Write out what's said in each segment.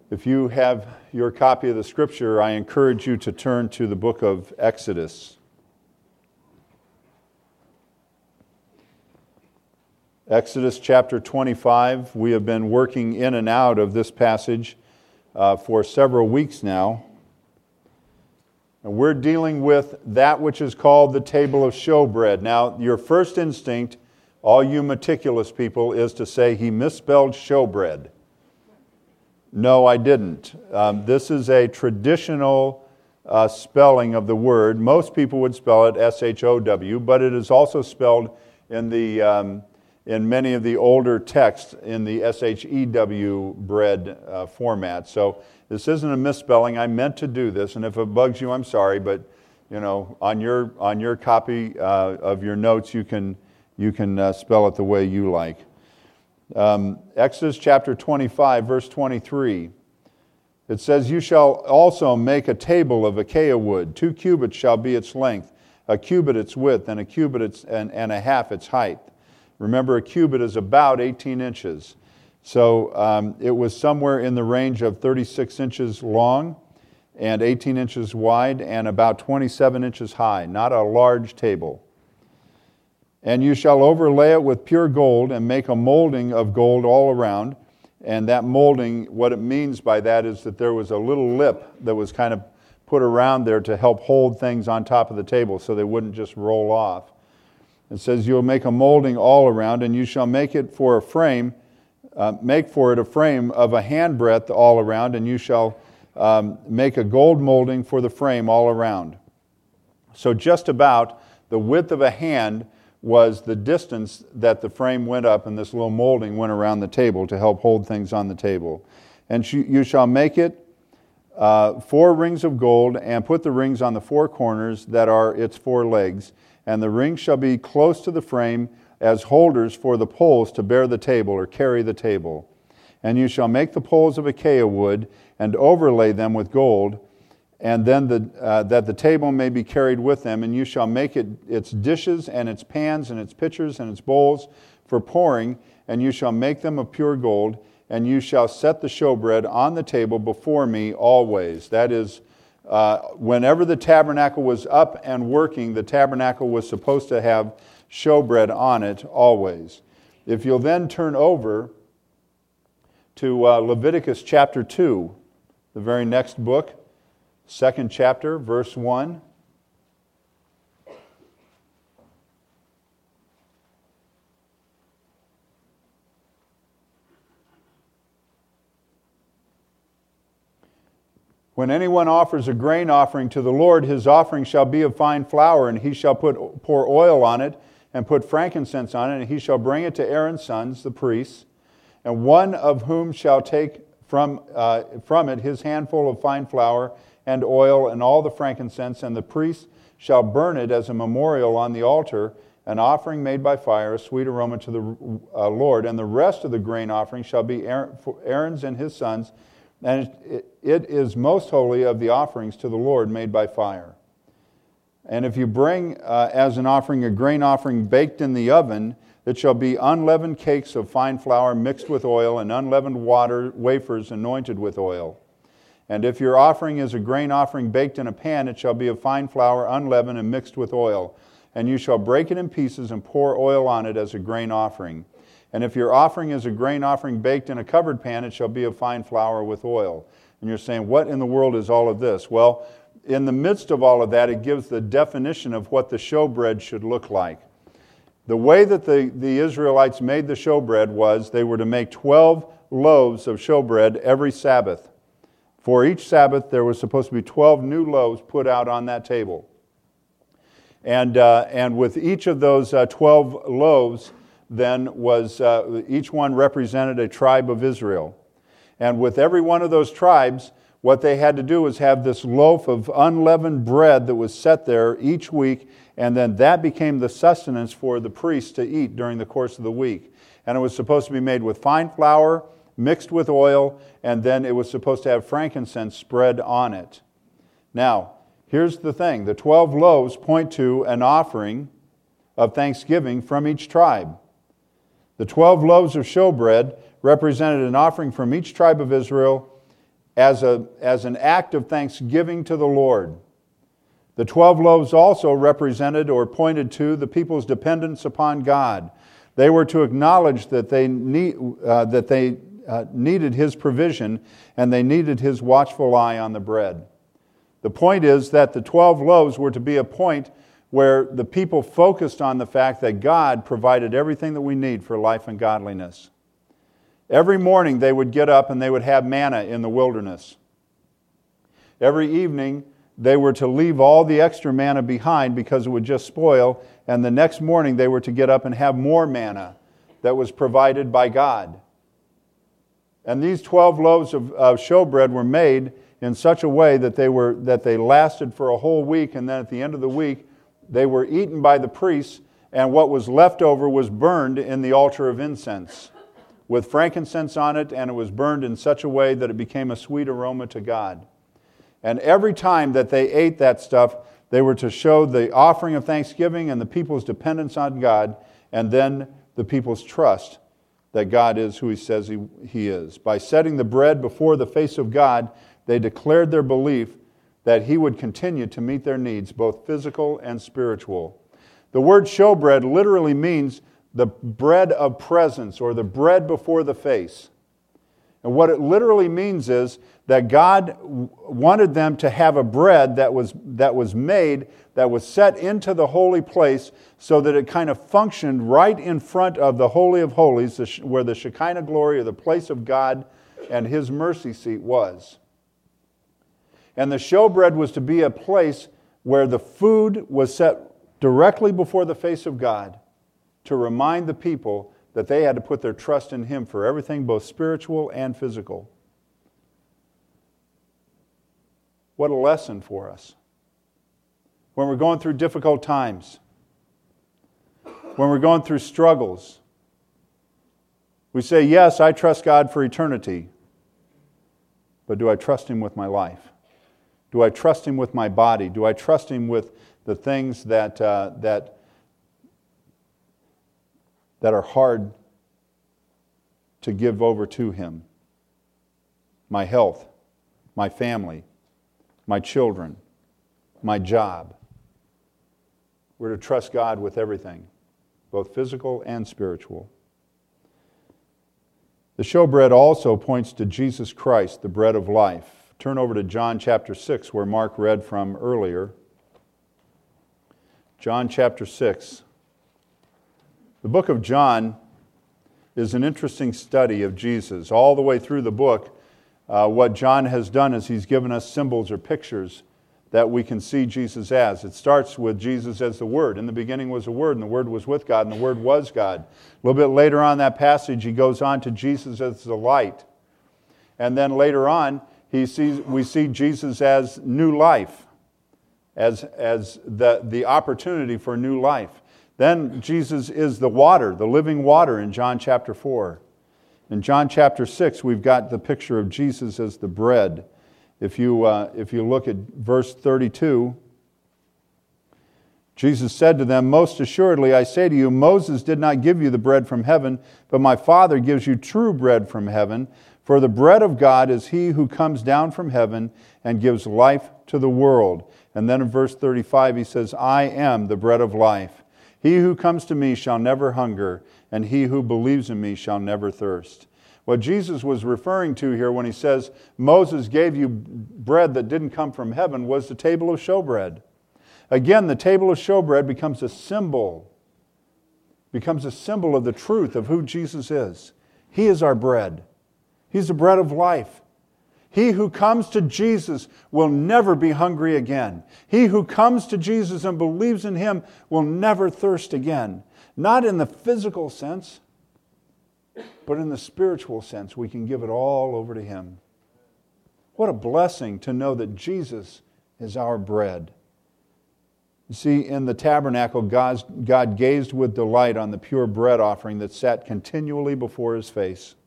If you have your copy of the Scripture, I encourage you to turn to the book of Exodus. Exodus chapter 25. We have been working in and out of this passage for several weeks now. And we're dealing with that which is called the table of showbread. Now, your first instinct, all you meticulous people, is to say he misspelled showbread. No, I didn't. This is a traditional spelling of the word. Most people would spell it S-H-O-W, but it is also spelled in many of the older texts in the S-H-E-W bread format. So this isn't a misspelling. I meant to do this, and if it bugs you, I'm sorry. But on your copy of your notes, you can spell it the way you like. Exodus chapter 25, verse 23. It says, "You shall also make a table of acacia wood. 2 cubits shall be its length, a cubit its width, and a cubit and a half its height." Remember, a cubit is about 18 inches. So it was somewhere in the range of 36 inches long and 18 inches wide and about 27 inches high. Not a large table. "And you shall overlay it with pure gold and make a molding of gold all around." And that molding, what it means by that is that there was a little lip that was kind of put around there to help hold things on top of the table so they wouldn't just roll off. It says, "You'll make a molding all around, and you shall make it for a frame, make for it a frame of a handbreadth all around, and you shall make a gold molding for the frame all around." So just about the width of a hand was the distance that the frame went up, and this little molding went around the table to help hold things on the table. "And you shall make it 4 rings of gold, and put the rings on the 4 corners that are its 4 legs. And the rings shall be close to the frame as holders for the poles to bear the table or carry the table. And you shall make the poles of acacia wood, and overlay them with gold, and then that the table may be carried with them. And you shall make it its dishes and its pans and its pitchers and its bowls for pouring, and you shall make them of pure gold. And you shall set the showbread on the table before me always." That is, whenever the tabernacle was up and working, the tabernacle was supposed to have showbread on it always. If you'll then turn over to Leviticus chapter 2, the very next book, 2nd chapter, verse 1. "When anyone offers a grain offering to the Lord, his offering shall be of fine flour, and he shall pour oil on it, and put frankincense on it, and he shall bring it to Aaron's sons, the priests, and one of whom shall take from it his handful of fine flour and oil and all the frankincense, and the priest shall burn it as a memorial on the altar, an offering made by fire, a sweet aroma to the Lord. And the rest of the grain offering shall be Aaron's and his sons, and it is most holy of the offerings to the Lord made by fire. And if you bring as an offering a grain offering baked in the oven, it shall be unleavened cakes of fine flour mixed with oil, and unleavened wafers anointed with oil. And if your offering is a grain offering baked in a pan, it shall be of fine flour, unleavened and mixed with oil. And you shall break it in pieces and pour oil on it as a grain offering. And if your offering is a grain offering baked in a covered pan, it shall be of fine flour with oil." And you're saying, what in the world is all of this? Well, in the midst of all of that, it gives the definition of what the showbread should look like. The way that the Israelites made the showbread was they were to make 12 loaves of showbread every Sabbath. For each Sabbath, there was supposed to be 12 new loaves put out on that table. And with each of those 12 loaves, then was each one represented a tribe of Israel. And with every one of those tribes, what they had to do was have this loaf of unleavened bread that was set there each week, and then that became the sustenance for the priests to eat during the course of the week. And it was supposed to be made with fine flour, mixed with oil, and then it was supposed to have frankincense spread on it. Now, here's the thing. The 12 loaves point to an offering of thanksgiving from each tribe. The 12 loaves of showbread represented an offering from each tribe of Israel as an act of thanksgiving to the Lord. The 12 loaves also represented or pointed to the people's dependence upon God. They were to acknowledge that they needed His provision and they needed His watchful eye on the bread. The point is that the 12 loaves were to be a point where the people focused on the fact that God provided everything that we need for life and godliness. Every morning they would get up and they would have manna in the wilderness. Every evening they were to leave all the extra manna behind because it would just spoil, and the next morning they were to get up and have more manna that was provided by God. And these 12 loaves of showbread were made in such a way that they lasted for a whole week, and then at the end of the week they were eaten by the priests, and what was left over was burned in the altar of incense with frankincense on it, and it was burned in such a way that it became a sweet aroma to God. And every time that they ate that stuff, they were to show the offering of thanksgiving and the people's dependence on God, and then the people's trust that God is who He says He is. By setting the bread before the face of God, they declared their belief that He would continue to meet their needs, both physical and spiritual. The word showbread literally means the bread of presence, or the bread before the face. And what it literally means is that God wanted them to have a bread that was made, that was set into the holy place so that it kind of functioned right in front of the Holy of Holies, where the Shekinah glory, or the place of God and His mercy seat was. And the showbread was to be a place where the food was set directly before the face of God to remind the people that they had to put their trust in Him for everything, both spiritual and physical. What a lesson for us. When we're going through difficult times, when we're going through struggles, we say, yes, I trust God for eternity, but do I trust Him with my life? Do I trust Him with my body? Do I trust Him with the things that are hard to give over to Him? My health, my family, my children, my job. We're to trust God with everything, both physical and spiritual. The showbread also points to Jesus Christ, the bread of life. Turn over to John chapter 6, where Mark read from earlier. John chapter 6. The book of John is an interesting study of Jesus. All the way through the book, what John has done is he's given us symbols or pictures that we can see Jesus as. It starts with Jesus as the Word. In the beginning was the Word, and the Word was with God, and the Word was God. A little bit later on in that passage, he goes on to Jesus as the light. And then later on, we see Jesus as new life, as the opportunity for new life. Then Jesus is the water, the living water in John chapter 4. In John chapter 6, we've got the picture of Jesus as the bread. If you look at verse 32, Jesus said to them, "Most assuredly I say to you, Moses did not give you the bread from heaven, but my Father gives you true bread from heaven. For the bread of God is He who comes down from heaven and gives life to the world." And then in verse 35 he says, "I am the bread of life. He who comes to me shall never hunger, and he who believes in me shall never thirst." What Jesus was referring to here when he says, Moses gave you bread that didn't come from heaven, was the table of showbread. Again, the table of showbread becomes a symbol of the truth of who Jesus is. He is our bread. He's the bread of life. He who comes to Jesus will never be hungry again. He who comes to Jesus and believes in Him will never thirst again. Not in the physical sense, but in the spiritual sense. We can give it all over to Him. What a blessing to know that Jesus is our bread. You see, in the tabernacle, God gazed with delight on the pure bread offering that sat continually before His face.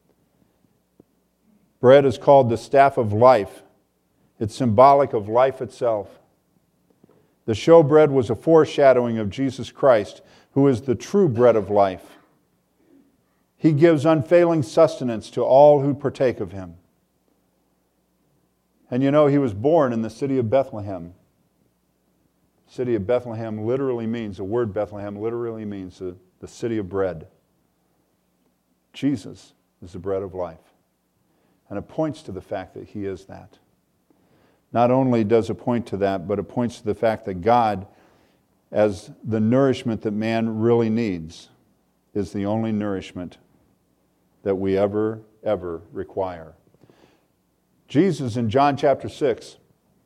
Bread is called the staff of life. It's symbolic of life itself. The showbread was a foreshadowing of Jesus Christ, who is the true bread of life. He gives unfailing sustenance to all who partake of Him. And you know, he was born in the city of Bethlehem. City of Bethlehem literally means, the word Bethlehem literally means the city of bread. Jesus is the bread of life. And it points to the fact that he is that. Not only does it point to that, but it points to the fact that God, as the nourishment that man really needs, is the only nourishment that we ever require. Jesus in John chapter 6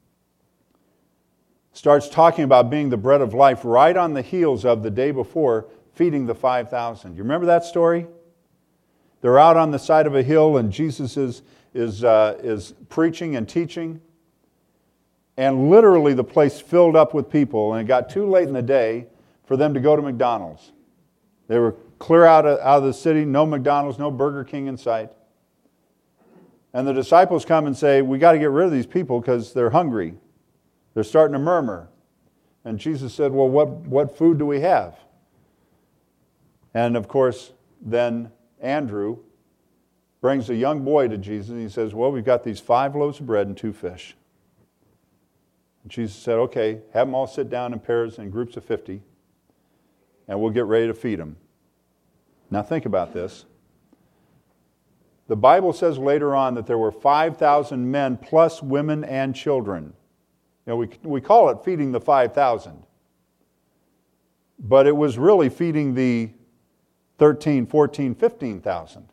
starts talking about being the bread of life right on the heels of the day before feeding the 5,000. You remember that story? They're out on the side of a hill and Jesus is preaching and teaching. And literally the place filled up with people, and it got too late in the day for them to go to McDonald's. They were clear out of the city, no McDonald's, no Burger King in sight. And the disciples come and say, we got to get rid of these people because they're hungry. They're starting to murmur. And Jesus said, well, what food do we have? And of course, then Andrew brings a young boy to Jesus and he says, well, we've got these 5 loaves of bread and 2 fish. And Jesus said, okay, have them all sit down in pairs in groups of 50 and we'll get ready to feed them. Now think about this. The Bible says later on that there were 5,000 men plus women and children. You know, we call it feeding the 5,000. But it was really feeding the 13, 14, 15,000.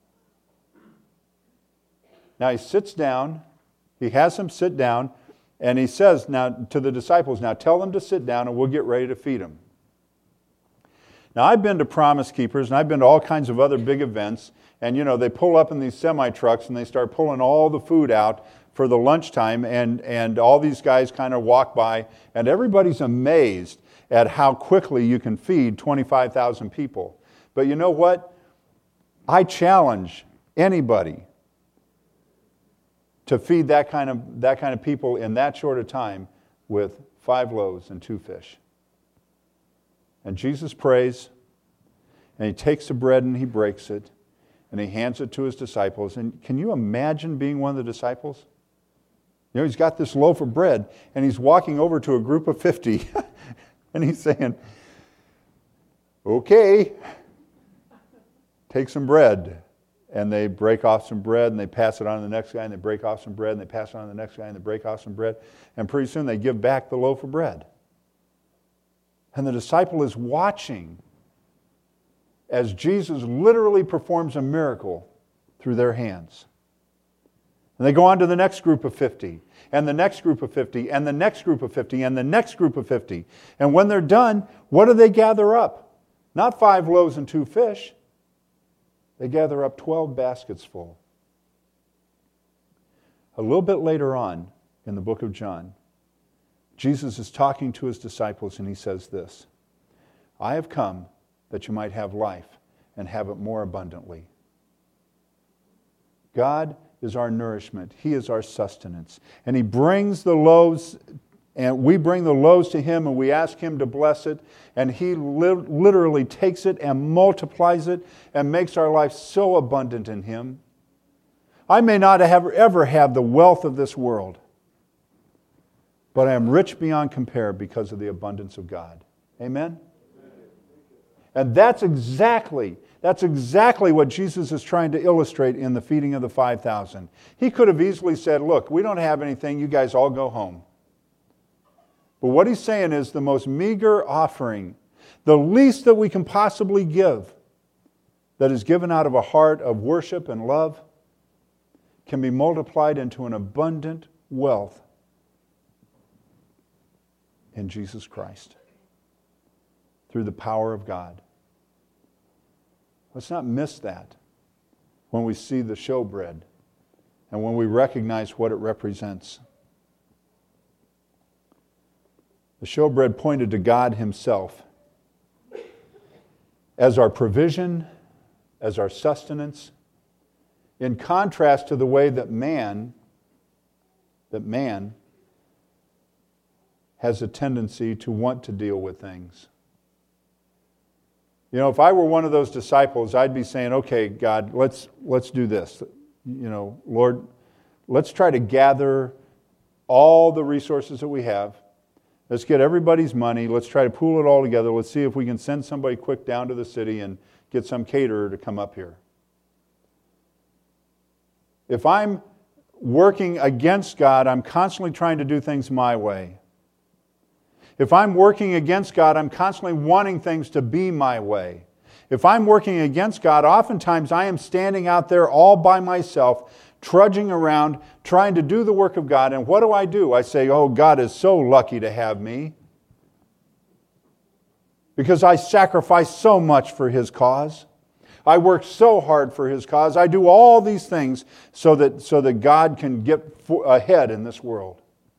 Now he sits down, he has them sit down, and he says now to the disciples, now tell them to sit down and we'll get ready to feed them. Now I've been to Promise Keepers and I've been to all kinds of other big events, and you know, they pull up in these semi-trucks and they start pulling all the food out for the lunchtime, and all these guys kind of walk by and everybody's amazed at how quickly you can feed 25,000 people. But you know what? I challenge anybody to feed that kind of people in that short a time with 5 loaves and 2 fish. And Jesus prays, and he takes the bread and he breaks it, and he hands it to his disciples. And can you imagine being one of the disciples? You know, he's got this loaf of bread, and he's walking over to a group of 50, and he's saying, okay, take some bread. And they break off some bread, and they pass it on to the next guy, and they break off some bread, and they pass it on to the next guy, and they break off some bread. And pretty soon they give back the loaf of bread. And the disciple is watching as Jesus literally performs a miracle through their hands. And they go on to the next group of 50, and the next group of 50, and the next group of 50, and the next group of 50. And when they're done, what do they gather up? Not 5 loaves and 2 fish. They gather up 12 baskets full. A little bit later on in the book of John, Jesus is talking to his disciples and he says this, I have come that you might have life and have it more abundantly. God is our nourishment. He is our sustenance. And he brings the loaves, and we bring the loaves to him and we ask him to bless it. And he literally takes it and multiplies it and makes our life so abundant in him. I may not ever have the wealth of this world, but I am rich beyond compare because of the abundance of God. Amen? And that's exactly what Jesus is trying to illustrate in the feeding of the 5,000. He could have easily said, look, we don't have anything, you guys all go home. But what he's saying is the most meager offering, the least that we can possibly give, that is given out of a heart of worship and love, can be multiplied into an abundant wealth in Jesus Christ through the power of God. Let's not miss that when we see the showbread and when we recognize what it represents. The showbread pointed to God himself as our provision, as our sustenance, in contrast to the way that man has a tendency to want to deal with things. You know, if I were one of those disciples, I'd be saying, okay, God, let's do this. You know, Lord, let's try to gather all the resources that we have. Let's get everybody's money. Let's try to pool it all together. Let's see if we can send somebody quick down to the city and get some caterer to come up here. If I'm working against God, I'm constantly trying to do things my way. If I'm working against God, I'm constantly wanting things to be my way. If I'm working against God, oftentimes I am standing out there all by myself, trudging around, trying to do the work of God. And what do? I say, oh, God is so lucky to have me, because I sacrifice so much for His cause. I work so hard for His cause. I do all these things so that God can get ahead in this world.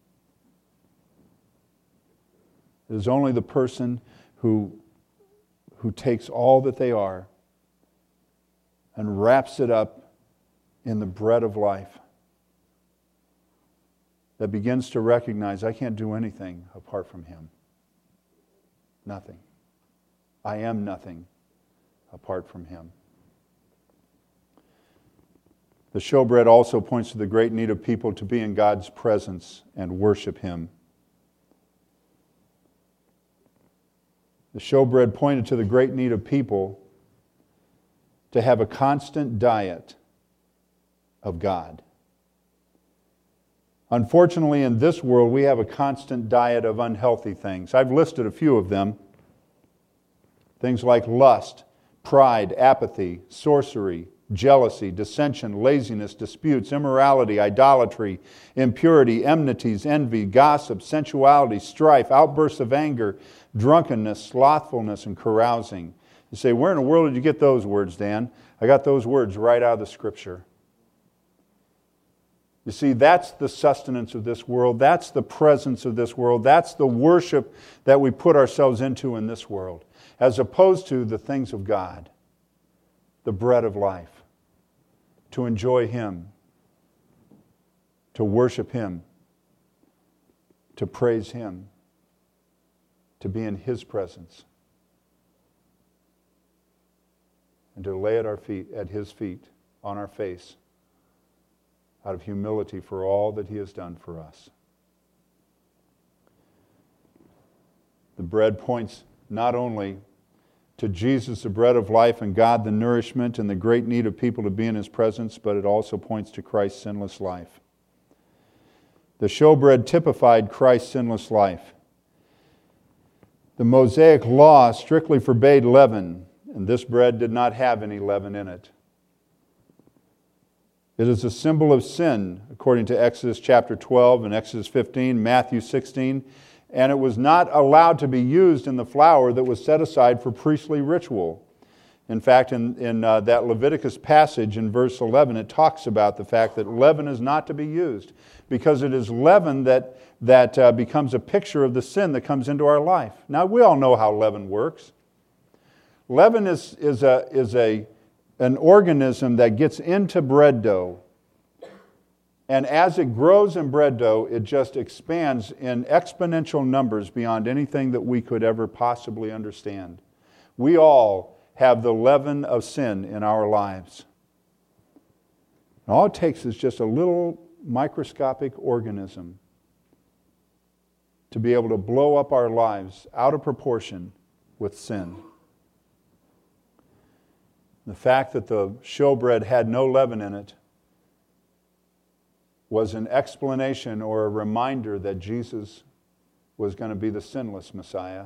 It is only the person who takes all that they are and wraps it up in the bread of life that begins to recognize, I can't do anything apart from Him. Nothing. I am nothing apart from Him. The showbread also points to the great need of people to be in God's presence and worship Him. The showbread pointed to the great need of people to have a constant diet of God. Unfortunately, in this world, we have a constant diet of unhealthy things. I've listed a few of them. Things like lust, pride, apathy, sorcery, jealousy, dissension, laziness, disputes, immorality, idolatry, impurity, enmities, envy, gossip, sensuality, strife, outbursts of anger, drunkenness, slothfulness, and carousing. You say, where in the world did you get those words, Dan? I got those words right out of the Scripture. You see, that's the sustenance of this world. That's the presence of this world. That's the worship that we put ourselves into in this world, as opposed to the things of God, the bread of life, to enjoy Him, to worship Him, to praise Him, to be in His presence, and to lay at His feet, on our face, out of humility for all that He has done for us. The bread points not only to Jesus, the bread of life, and God, the nourishment, and the great need of people to be in His presence, but it also points to Christ's sinless life. The showbread typified Christ's sinless life. The Mosaic law strictly forbade leaven, and this bread did not have any leaven in it. It is a symbol of sin, according to Exodus chapter 12 and Exodus 15, Matthew 16, and it was not allowed to be used in the flour that was set aside for priestly ritual. In fact, in that Leviticus passage in verse 11, it talks about the fact that leaven is not to be used, because it is leaven that becomes a picture of the sin that comes into our life. Now, we all know how leaven works. Leaven is an organism that gets into bread dough, and as it grows in bread dough, it just expands in exponential numbers beyond anything that we could ever possibly understand. We all have the leaven of sin in our lives. And all it takes is just a little microscopic organism to be able to blow up our lives out of proportion with sin. The fact that the showbread had no leaven in it was an explanation or a reminder that Jesus was going to be the sinless Messiah.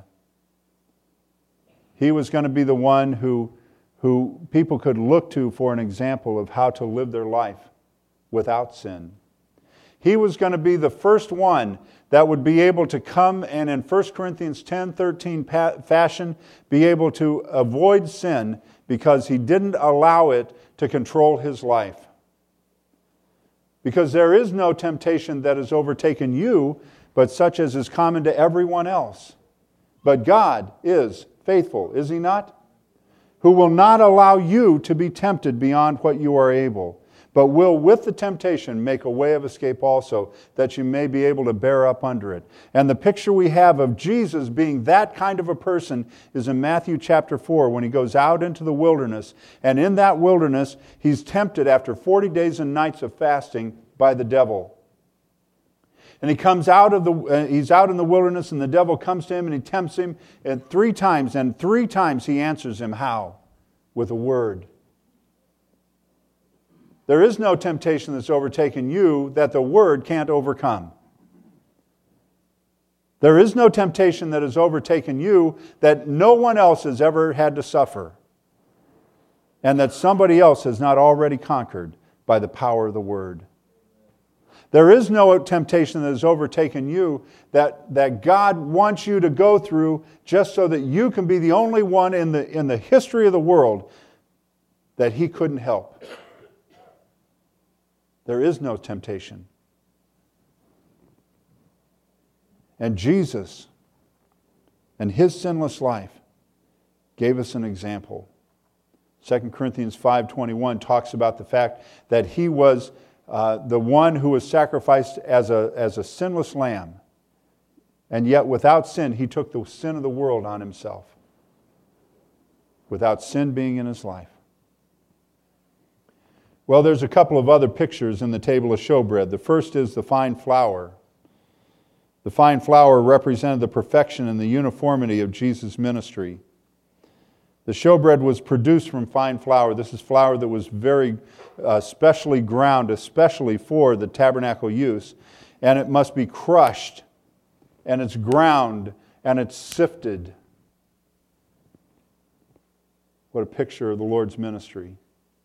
He was going to be the one who people could look to for an example of how to live their life without sin. He was going to be the first one that would be able to come and in 1 Corinthians 10:13 fashion be able to avoid sin, because He didn't allow it to control His life. Because there is no temptation that has overtaken you, but such as is common to everyone else. But God is faithful, is He not? Who will not allow you to be tempted beyond what you are able, but will with the temptation make a way of escape also, that you may be able to bear up under it. And the picture we have of Jesus being that kind of a person is in Matthew chapter 4, when He goes out into the wilderness, and in that wilderness He's tempted after 40 days and nights of fasting by the devil. And he's out in the wilderness, and the devil comes to him and he tempts him and 3 times. And 3 times he answers him, how? With a word. There is no temptation that's overtaken you that the word can't overcome. There is no temptation that has overtaken you that no one else has ever had to suffer, and that somebody else has not already conquered by the power of the word. There is no temptation that has overtaken you that God wants you to go through just so that you can be the only one in the history of the world that He couldn't help. There is no temptation. And Jesus and His sinless life gave us an example. 2 Corinthians 5:21 talks about the fact that He was the one who was sacrificed as a sinless lamb. And yet without sin, He took the sin of the world on Himself. Without sin being in His life. Well, there's a couple of other pictures in the table of showbread. The first is the fine flour. The fine flour represented the perfection and the uniformity of Jesus' ministry. The showbread was produced from fine flour. This is flour that was very specially ground, especially for the tabernacle use. And it must be crushed, and it's ground, and it's sifted. What a picture of the Lord's ministry.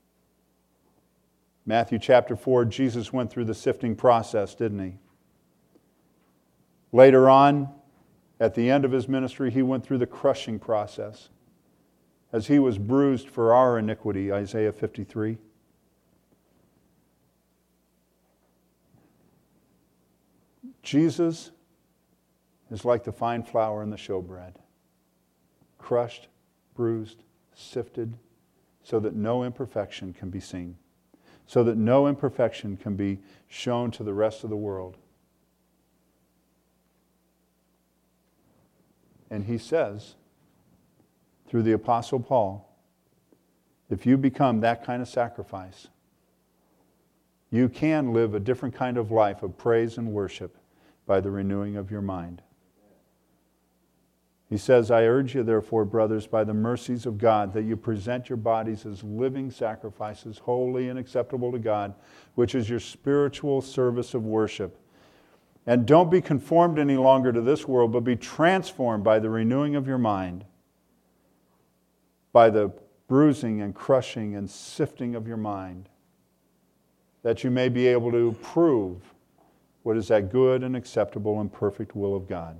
Matthew chapter 4, Jesus went through the sifting process, didn't He? Later on, at the end of His ministry, He went through the crushing process. As He was bruised for our iniquity, Isaiah 53. Jesus is like the fine flour in the showbread. Crushed, bruised, sifted, so that no imperfection can be seen. So that no imperfection can be shown to the rest of the world. And He says, through the Apostle Paul, if you become that kind of sacrifice, you can live a different kind of life of praise and worship by the renewing of your mind. He says, I urge you, therefore, brothers, by the mercies of God, that you present your bodies as living sacrifices, holy and acceptable to God, which is your spiritual service of worship. And don't be conformed any longer to this world, but be transformed by the renewing of your mind, by the bruising and crushing and sifting of your mind, that you may be able to prove what is that good and acceptable and perfect will of God.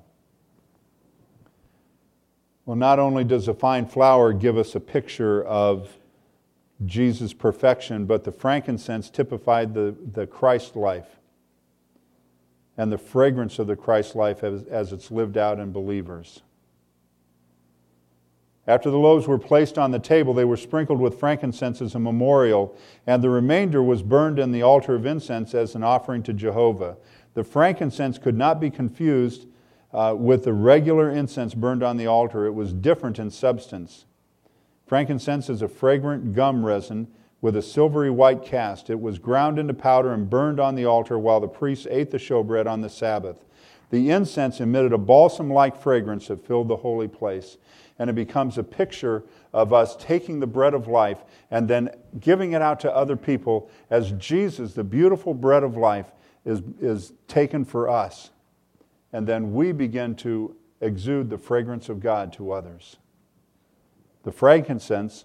Well, not only does the fine flour give us a picture of Jesus' perfection, but the frankincense typified the Christ life and the fragrance of the Christ life as it's lived out in believers. After the loaves were placed on the table, they were sprinkled with frankincense as a memorial, and the remainder was burned in the altar of incense as an offering to Jehovah. The frankincense could not be confused with the regular incense burned on the altar. It was different in substance. Frankincense is a fragrant gum resin with a silvery white cast. It was ground into powder and burned on the altar while the priests ate the showbread on the Sabbath. The incense emitted a balsam-like fragrance that filled the holy place. And it becomes a picture of us taking the bread of life and then giving it out to other people as Jesus, the beautiful bread of life, is taken for us. And then we begin to exude the fragrance of God to others. The frankincense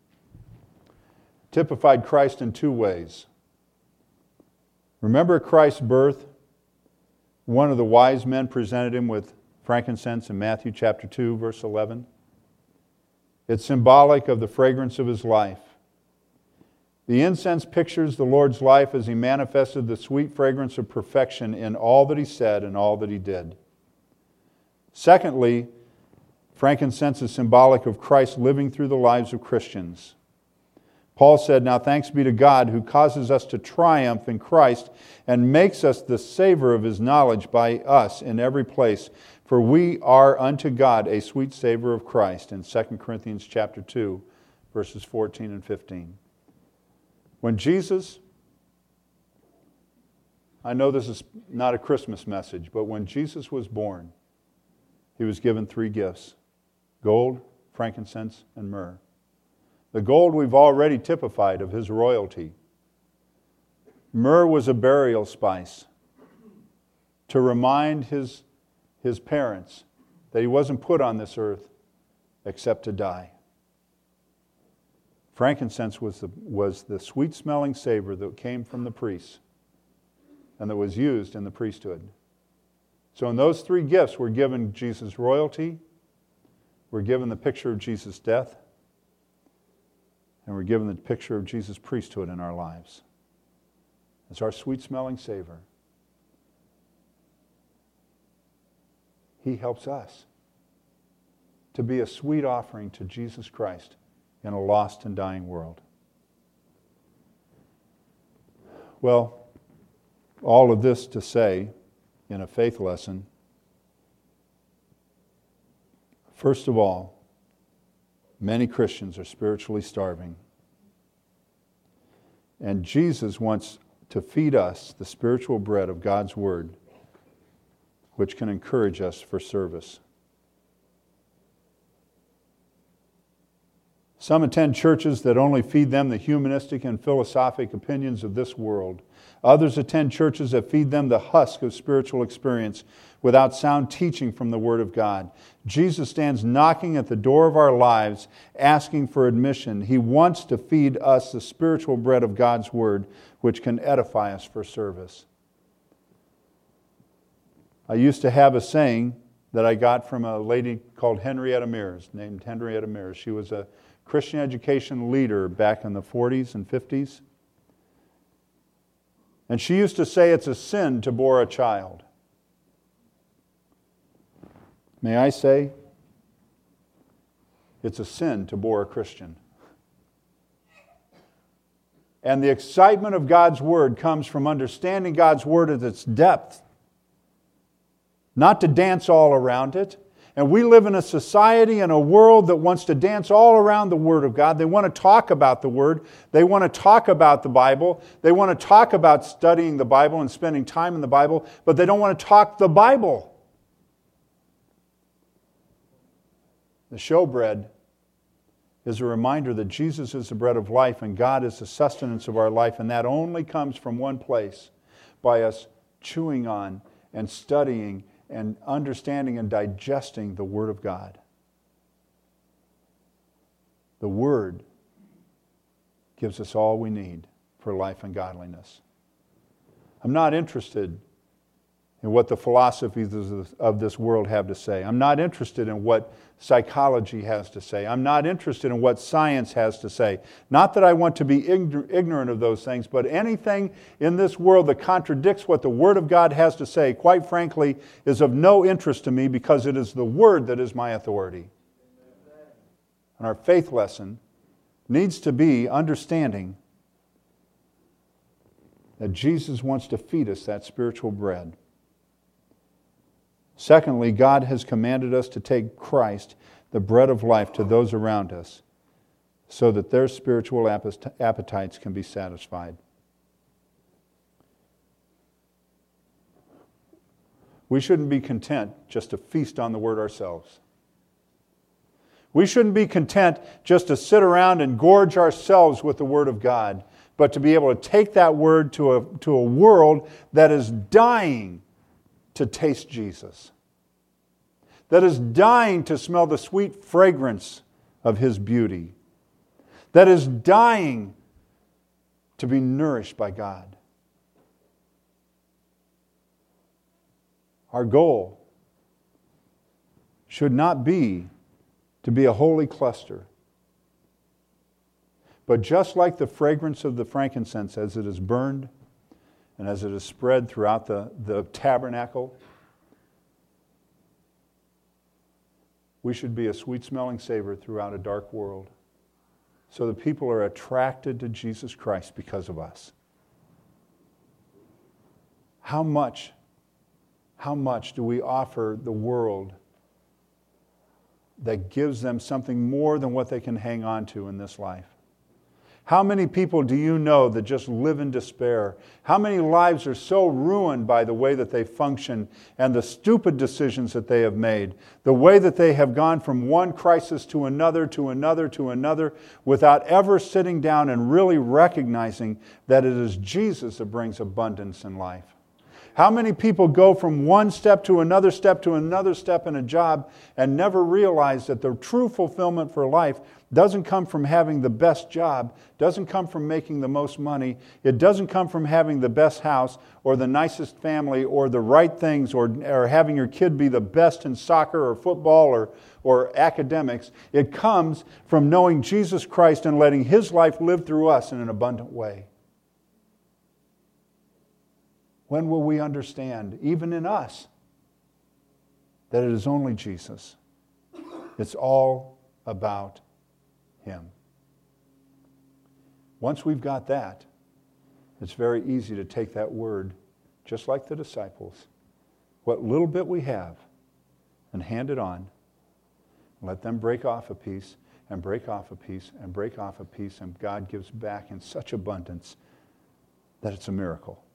typified Christ in 2 ways. Remember Christ's birth? One of the wise men presented Him with frankincense in Matthew chapter 2, verse 11. It's symbolic of the fragrance of His life. The incense pictures the Lord's life as He manifested the sweet fragrance of perfection in all that He said and all that He did. Secondly, frankincense is symbolic of Christ living through the lives of Christians. Paul said, now thanks be to God who causes us to triumph in Christ and makes us the savor of His knowledge by us in every place. For we are unto God a sweet savor of Christ, in 2 Corinthians chapter 2, verses 14 and 15. When Jesus I know this is not a Christmas message, but when Jesus was born, he was given 3 gifts: gold, frankincense, and myrrh. The gold we've already typified of his royalty. Myrrh was a burial spice to remind his parents that he wasn't put on this earth except to die. Frankincense was the sweet-smelling savor that came from the priests and that was used in the priesthood. So in those 3 gifts, we're given Jesus' royalty, we're given the picture of Jesus' death, and we're given the picture of Jesus' priesthood in our lives. It's our sweet-smelling savor. He helps us to be a sweet offering to Jesus Christ in a lost and dying world. Well, all of this to say, in a faith lesson, first of all, many Christians are spiritually starving. And Jesus wants to feed us the spiritual bread of God's Word, which can encourage us for service. Some attend churches that only feed them the humanistic and philosophic opinions of this world. Others attend churches that feed them the husk of spiritual experience without sound teaching from the Word of God. Jesus stands knocking at the door of our lives, asking for admission. He wants to feed us the spiritual bread of God's Word, which can edify us for service. I used to have a saying that I got from a lady called Henrietta Mears, named Henrietta Mears. She was a Christian education leader back in the 40s and 50s. And she used to say it's a sin to bore a child. May I say, it's a sin to bore a Christian. And the excitement of God's Word comes from understanding God's Word at its depth, not to dance all around it. And we live in a society and a world that wants to dance all around the Word of God. They want to talk about the Word. They want to talk about the Bible. They want to talk about studying the Bible and spending time in the Bible, but they don't want to talk the Bible. The showbread is a reminder that Jesus is the bread of life and God is the sustenance of our life, and that only comes from one place, by us chewing on and studying and understanding and digesting the Word of God. The Word gives us all we need for life and godliness. I'm not interested in what the philosophies of this world have to say. I'm not interested in what psychology has to say. I'm not interested in what science has to say. Not that I want to be ignorant of those things, but anything in this world that contradicts what the Word of God has to say, quite frankly, is of no interest to me, because it is the Word that is my authority. And our faith lesson needs to be understanding that Jesus wants to feed us that spiritual bread. Secondly, God has commanded us to take Christ, the bread of life, to those around us so that their spiritual appetites can be satisfied. We shouldn't be content just to feast on the Word ourselves. We shouldn't be content just to sit around and gorge ourselves with the Word of God, but to be able to take that Word to a world that is dying to taste Jesus, that is dying to smell the sweet fragrance of His beauty, that is dying to be nourished by God. Our goal should not be to be a holy cluster, but just like the fragrance of the frankincense as it is burned and as it is spread throughout the tabernacle, we should be a sweet-smelling savor throughout a dark world, so that people are attracted to Jesus Christ because of us. How much do we offer the world that gives them something more than what they can hang on to in this life? How many people do you know that just live in despair? How many lives are so ruined by the way that they function and the stupid decisions that they have made, the way that they have gone from one crisis to another, to another, to another, without ever sitting down and really recognizing that it is Jesus that brings abundance in life? How many people go from one step to another step to another step in a job and never realize that the true fulfillment for life doesn't come from having the best job, doesn't come from making the most money, it doesn't come from having the best house or the nicest family or the right things or having your kid be the best in soccer or football or academics. It comes from knowing Jesus Christ and letting His life live through us in an abundant way. When will we understand, even in us, that it is only Jesus? It's all about Him. Once we've got that, it's very easy to take that word, just like the disciples, what little bit we have, and hand it on. Let them break off a piece, and break off a piece, and break off a piece, and God gives back in such abundance that it's a miracle.